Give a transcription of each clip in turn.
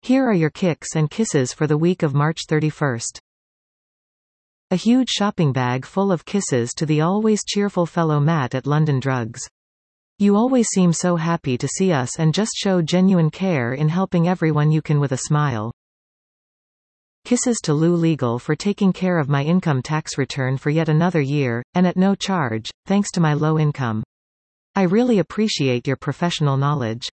Here are your kicks and kisses for the week of March 31st. A huge shopping bag full of kisses to the always cheerful fellow Matt at London Drugs. You always seem so happy to see us and just show genuine care in helping everyone you can with a smile. Kisses to Lou Legal for taking care of my income tax return for yet another year, and at no charge, thanks to my low income. I really appreciate your professional knowledge.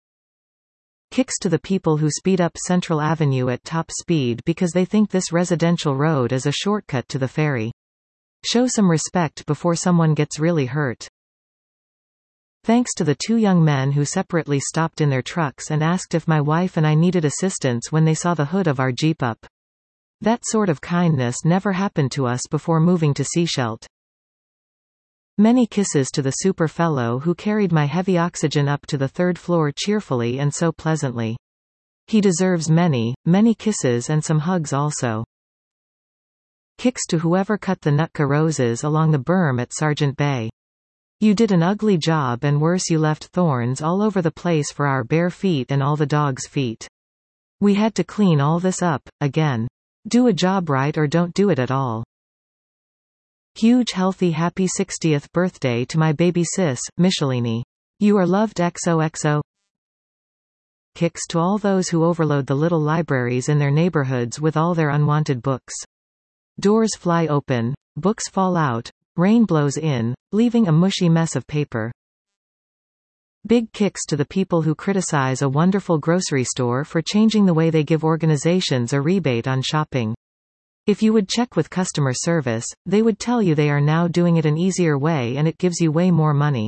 Kicks to the people who speed up Central Avenue at top speed because they think this residential road is a shortcut to the ferry. Show some respect before someone gets really hurt. Thanks to the two young men who separately stopped in their trucks and asked if my wife and I needed assistance when they saw the hood of our Jeep up. That sort of kindness never happened to us before moving to Seashelt. Many kisses to the super fellow who carried my heavy oxygen up to the third floor cheerfully and so pleasantly. He deserves many, many kisses and some hugs also. Kicks to whoever cut the Nootka roses along the berm at Sergeant Bay. You did an ugly job, and worse, you left thorns all over the place for our bare feet and all the dogs' feet. We had to clean all this up, again. Do a job right or don't do it at all. Huge healthy happy 60th birthday to my baby sis, Michelini. You are loved XOXO. Kicks to all those who overload the little libraries in their neighborhoods with all their unwanted books. Doors fly open, books fall out, rain blows in, leaving a mushy mess of paper. Big kicks to the people who criticize a wonderful grocery store for changing the way they give organizations a rebate on shopping. If you would check with customer service, they would tell you they are now doing it an easier way and it gives you way more money.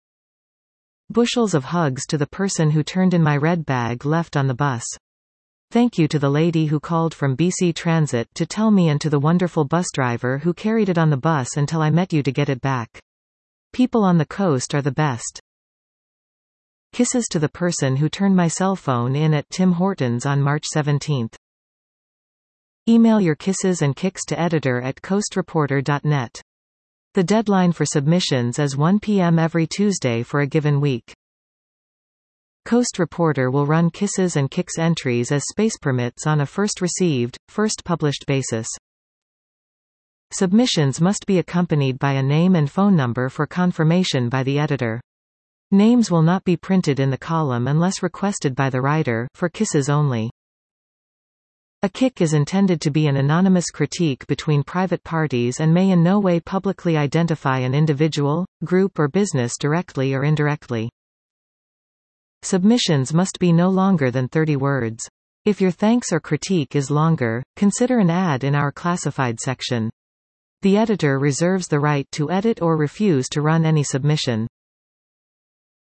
Bushels of hugs to the person who turned in my red bag left on the bus. Thank you to the lady who called from BC Transit to tell me, and to the wonderful bus driver who carried it on the bus until I met you to get it back. People on the coast are the best. Kisses to the person who turned my cell phone in at Tim Hortons on March 17th. Email your kisses and kicks to editor@coastreporter.net. The deadline for submissions is 1 p.m. every Tuesday for a given week. Coast Reporter will run kisses and kicks entries as space permits on a first received, first published basis. Submissions must be accompanied by a name and phone number for confirmation by the editor. Names will not be printed in the column unless requested by the writer, for kisses only. A kick is intended to be an anonymous critique between private parties and may in no way publicly identify an individual, group or business directly or indirectly. Submissions must be no longer than 30 words. If your thanks or critique is longer, consider an ad in our classified section. The editor reserves the right to edit or refuse to run any submission.